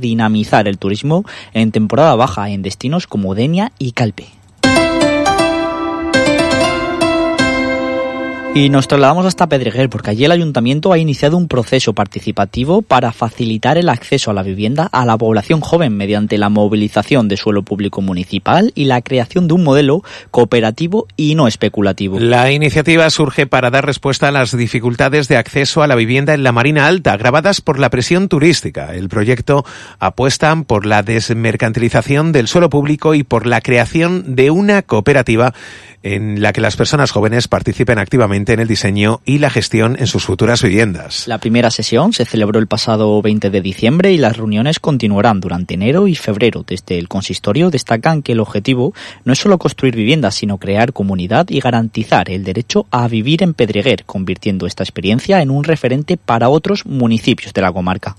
dinamizar el turismo en temporada baja en destinos como Denia y Calpe. Y nos trasladamos hasta Pedreguer, porque allí el Ayuntamiento ha iniciado un proceso participativo para facilitar el acceso a la vivienda a la población joven mediante la movilización de suelo público municipal y la creación de un modelo cooperativo y no especulativo. La iniciativa surge para dar respuesta a las dificultades de acceso a la vivienda en la Marina Alta, agravadas por la presión turística. El proyecto apuesta por la desmercantilización del suelo público y por la creación de una cooperativa en la que las personas jóvenes participen activamente en el diseño y la gestión en sus futuras viviendas. La primera sesión se celebró el pasado 20 de diciembre y las reuniones continuarán durante enero y febrero. Desde el consistorio destacan que el objetivo no es solo construir viviendas, sino crear comunidad y garantizar el derecho a vivir en Pedreguer, convirtiendo esta experiencia en un referente para otros municipios de la comarca.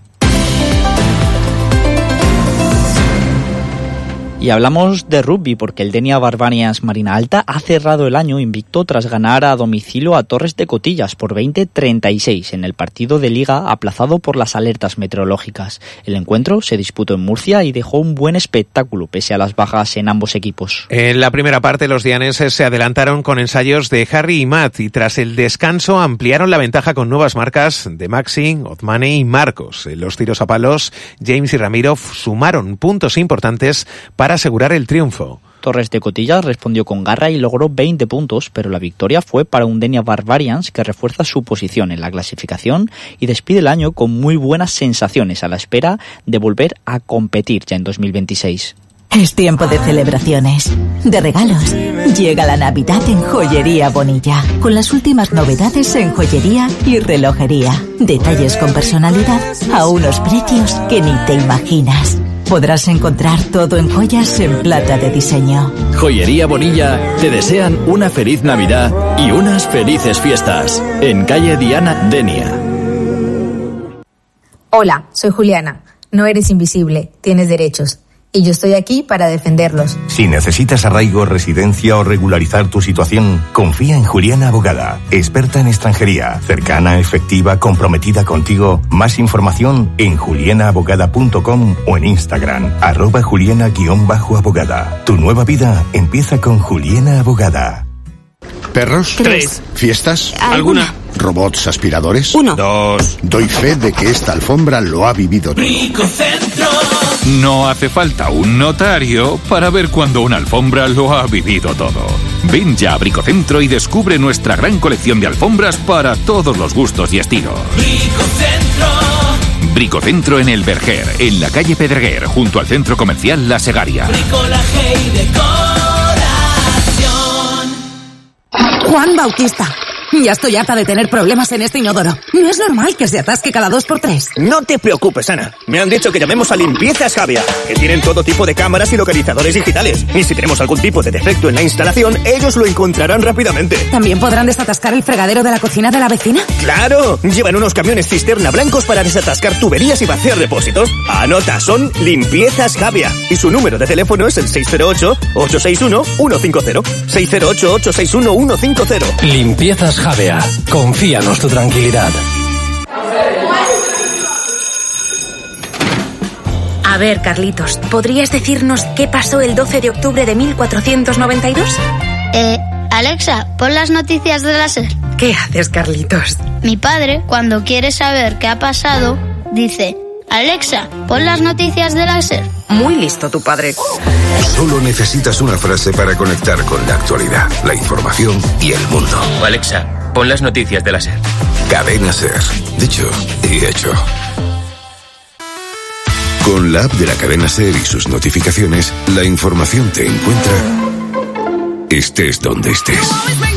Y hablamos de rugby porque el Denia Barbarians Marina Alta ha cerrado el año invicto tras ganar a domicilio a Torres de Cotillas por 20-36 en el partido de Liga aplazado por las alertas meteorológicas. El encuentro se disputó en Murcia y dejó un buen espectáculo pese a las bajas en ambos equipos. En la primera parte los dianeses se adelantaron con ensayos de Harry y Matt y tras el descanso ampliaron la ventaja con nuevas marcas de Maxi, Ozmane y Marcos. En los tiros a palos, James y Ramiro sumaron puntos importantes para asegurar el triunfo. Torres de Cotillas respondió con garra y logró 20 puntos, pero la victoria fue para un Denia Barbarians que refuerza su posición en la clasificación y despide el año con muy buenas sensaciones a la espera de volver a competir ya en 2026. Es tiempo de celebraciones, de regalos. Llega la Navidad en Joyería Bonilla, con las últimas novedades en joyería y relojería. Detalles con personalidad a unos precios que ni te imaginas. Podrás encontrar todo en joyas en plata de diseño. Joyería Bonilla te desean una feliz Navidad y unas felices fiestas. En calle Diana, Denia. Hola, soy Juliana. No eres invisible, tienes derechos. Y yo estoy aquí para defenderlos. Si necesitas arraigo, residencia o regularizar tu situación, confía en Juliana Abogada, experta en extranjería, cercana, efectiva, comprometida contigo. Más información en julianaabogada.com o en Instagram, @Juliana_abogada. Tu nueva vida empieza con Juliana Abogada. ¿Perros? 3. ¿Fiestas? ¿Alguna? ¿Robots aspiradores? 1. 2. Doy fe de que esta alfombra lo ha vivido todo. Bricocentro. No hace falta un notario para ver cuando una alfombra lo ha vivido todo. Ven ya a Bricocentro y descubre nuestra gran colección de alfombras para todos los gustos y estilos. Bricocentro. Bricocentro en El Verger, en la calle Pedreguer, junto al centro comercial La Segaria. Bricolaje y decoración. Juan Bautista. Ya estoy harta de tener problemas en este inodoro. No es normal que se atasque cada 2x3. No te preocupes, Ana. Me han dicho que llamemos a Limpiezas Javia, que tienen todo tipo de cámaras y localizadores digitales. Y si tenemos algún tipo de defecto en la instalación, ellos lo encontrarán rápidamente. ¿También podrán desatascar el fregadero de la cocina de la vecina? ¡Claro! Llevan unos camiones cisterna blancos para desatascar tuberías y vaciar depósitos. Anota, son Limpiezas Javia. Y su número de teléfono es el 608-861-150. 608-861-150. Limpiezas Javea. Confíanos tu tranquilidad. A ver, Carlitos, ¿podrías decirnos qué pasó el 12 de octubre de 1492? Alexa, pon las noticias de la SER. ¿Qué haces, Carlitos? Mi padre, cuando quiere saber qué ha pasado, dice: Alexa, pon las noticias de la SER. Muy listo tu padre. Solo necesitas una frase para conectar con la actualidad, la información y el mundo. Alexa, pon las noticias de la SER. Cadena SER. Dicho y hecho. Con la app de la cadena SER y sus notificaciones, la información te encuentra estés donde estés.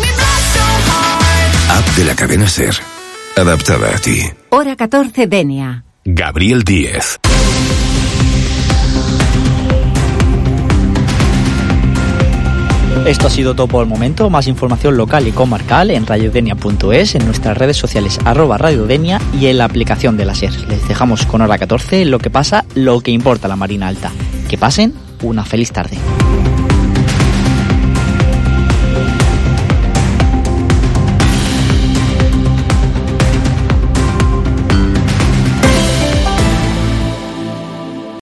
App de la cadena SER. Adaptada a ti. Hora 14, Denia. Gabriel Díez. Esto ha sido todo por el momento. Más información local y comarcal en radiodenia.es, en nuestras redes sociales @radiodenia y en la aplicación de la SER. Les dejamos con Hora 14, lo que pasa, lo que importa la Marina Alta. Que pasen una feliz tarde.